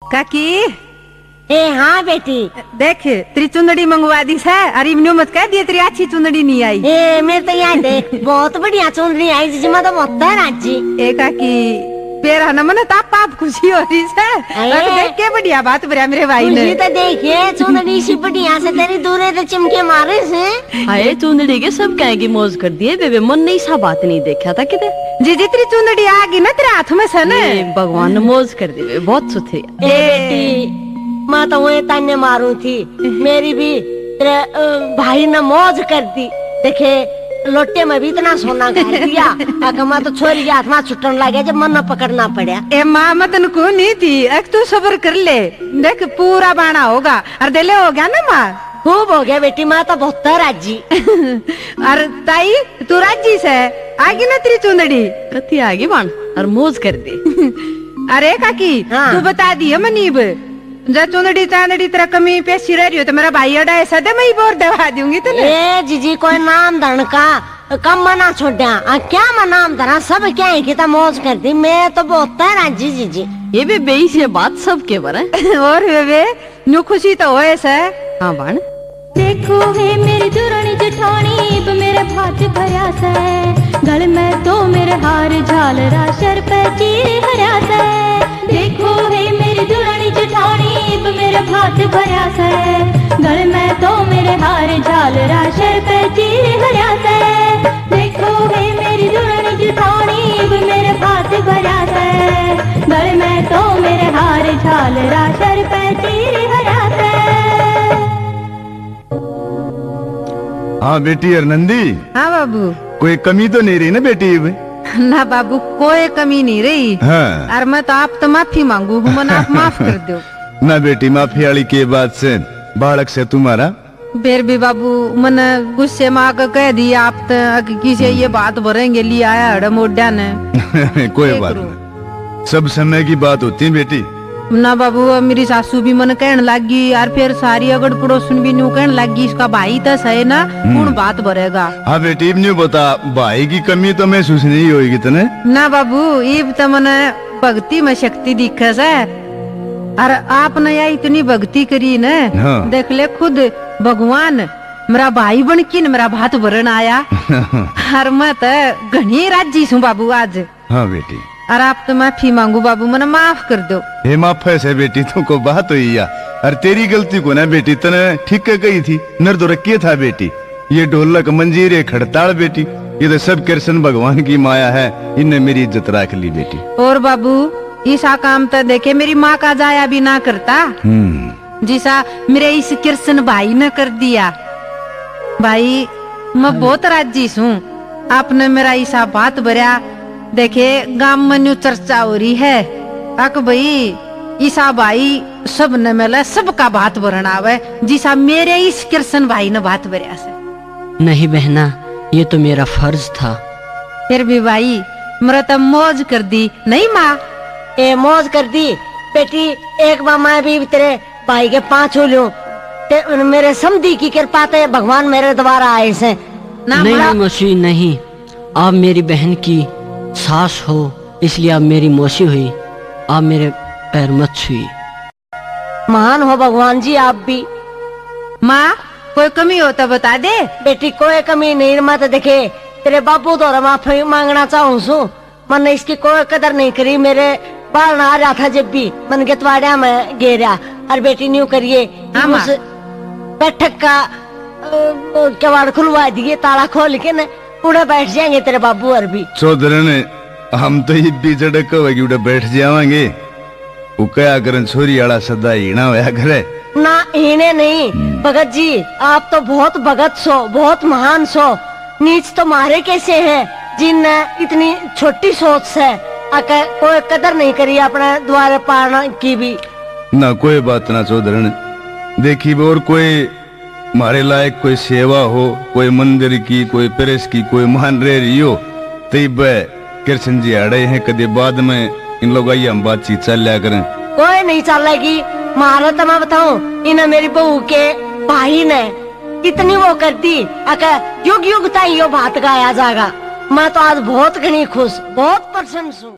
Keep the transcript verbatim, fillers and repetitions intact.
काकी ए हाँ बेटी, देख तेरी चुंदड़ी मंगवा दी है। अरे इवन्यू मत कह दिए तेरी अच्छी चुंदड़ी नहीं आई। ए मेरे तो यहाँ देख बहुत बढ़िया चुंदड़ी आई जिसमें तो बहुत है राजी। ए काकी पेरा न मन ताप पाप खुशी हो रही है। देख के बढ़िया बात बरा मेरे भाई ने। तो देखिए चुंदड़ी सी बढ़िया से तेरी दूरे तो चिमके मारे से। हाय चुंदड़ी के सब कहेगी मौज कर दिए बेबे, मन नहीं सा बात नहीं देखा था किते। जी जी तेरी चुंदड़ी आ गई ना तेरे हाथ में से न। भगवान ने मौज कर दी, बहुत सुथरी। ए बेटी मैं तो वही ताने मारू थी, मेरी भी तेरे भाई ने मौज कर दी। देखे लोटे में भी इतना सोना कर दिया, अगर मैं तो छोरी के हाथ में छुटन लगे जब मन न पकड़ना पड़ा। ए माँ मतन को नहीं थी, एक तू सब्र कर ले, देख पूरा बाणा होगा। और दिले हो गया ना माँ? खूब हो गया बेटी, मैं तो बहुत राजी। और ताई तू राजी से आगे ना तेरी चुंदड़ी कती आगे बाण और मौज कर दी। अरे काकी हाँ। तू बता दी है मनीब जब चुंदड़ी चांदड़ी तेरा कमी पेशी रह रही हो तो मेरा भाई अड़ा ऐसा दे मैं बोर दवा दूंगी तो ए जीजी कोई नाम धन का कम मना छोड़ा क्या मैं नाम धरा सब क्या है कि मौज कर दी। मैं तो बहुत राजी जीजी। ये भी बेई से बात सब के बारे और वे न्यू खुशी तो हो ऐसा। हाँ बाण देखो है मेरी दुरानी जेठानी मेरे भात भरा से गल में तो मेरे हार झालरा सर पे चीर हरा से। देखो है मेरी दुरानी जेठानी मेरे भात भरा से गल में तो मेरे हार झालरा सर पे चीर हरा से। देखो है मेरी दुरानी जेठानी मेरे भात भरा से गल में तो मेरे हार झालरा सर पे चीर हरा से। हाँ बेटी अरनंदी। हाँ बाबू कोई कमी तो नहीं रही ना बेटी? ना बाबू कोई कमी नहीं रही। हाँ। और मैं तो आप तो माफी मांगू हूँ, मन आप माफ कर दो। ना बेटी माफी वाली के बाद से बालक से तुम्हारा फिर भी बाबू मन गुस्से में आकर कह दिया आप तो किसी ये बात भरेंगे लिए आया हड़मोड्या ने। कोई बात नहीं, सब समय की बात होती है बेटी। ना बाबू मेरी सासू भी मन कहने लगी और फिर सारी अगड़ पड़ोसन भी न्यू कहने लगी इसका भाई तो सही ना कौन बात भरेगा। हाँ बेटी न्यू बता भाई की कमी तो महसूस नहीं होगी तने? ना बाबू इब तो मन भक्ति में शक्ति दिखे से और आपने या इतनी भक्ति करी न। हाँ। देख ले खुद भगवान मेरा भाई बन की मेरा भात भरन आया। और मैं तो घनी राजी हूँ बाबू आज। हाँ बेटी और आप तो माफी मांगू बाबू मने माफ कर दो। हे माफ है बेटी तुमको बात हुई या और तेरी गलती को ना बेटी तने ठीक कही थी नर तो रखिए था बेटी। ये ढोलक मंजीरे खड़ताल बेटी ये तो सब कृष्ण भगवान की माया है, इनने मेरी इज्जत रख ली बेटी। और बाबू ईसा काम तो देखे मेरी माँ का जाया भी ना करता जिसा मेरे इस कृष्ण भाई ने कर दिया। भाई मैं बहुत राजी हूँ आपने मेरा ईसा बात भरा। देखे गांव में न्यू चर्चा हो रही है अक भाई ईसा भाई सब ने मिला सबका बात भरना आवे जिसा मेरे इस कृष्ण भाई ने बात भरया से। नहीं बहना ये तो मेरा फर्ज था। फिर भी भाई मेरा तो मौज कर दी नहीं माँ? ए मौज कर दी बेटी। एक बार मैं भी तेरे भाई के पाँच हो लूं मेरे समधी की कृपा ते भगवान मेरे द्वारा आए से ना। नहीं मौसी नहीं, आप मेरी बहन की सास हो इसलिए आप मेरी मौसी हुई, आप मेरे पैर मत छुई। महान हो भगवान जी आप भी। माँ कोई कमी हो तो बता दे। बेटी कोई कमी नहीं मत देखे तेरे बापू द्वारा माफी मांगना चाहूँ सु मैंने इसकी कोई कदर नहीं करी। मेरे बाल आ रहा था जब भी मन के त्वाड़ा में घेरा और बेटी न्यू करिए बैठक का कबाड़ खुलवा दिए ताला खोल के न उड़े बैठ जाएंगे तेरे बाबू और भी। चौधरी हम तो ये भी झड़क उड़े बैठ जावांगे वो क्या करन छोरी आला सदा हीना होया करे ना। हीने नहीं भगत जी आप तो बहुत भगत सो बहुत महान सो। नीच तो मारे कैसे है जिन इतनी छोटी सोच से आकर कोई कदर नहीं करी अपने द्वार पारना की भी। ना कोई बात ना चौधरी देखी और कोई मारे लायक कोई सेवा हो कोई मंदिर की कोई प्रेस की कोई मान रह रही हो तब कृष्ण जी अड़े हैं कदे बाद में इन लोग आइए हम बातचीत चल लिया करें। कोई नहीं चलेगी मारो तो मैं बताऊं इन मेरी बहू के भाई ने इतनी वो कर दी अगर युग युग तक यो बात गाया जाएगा। मैं तो आज बहुत घनी खुश बहुत प्रसन्न हूँ।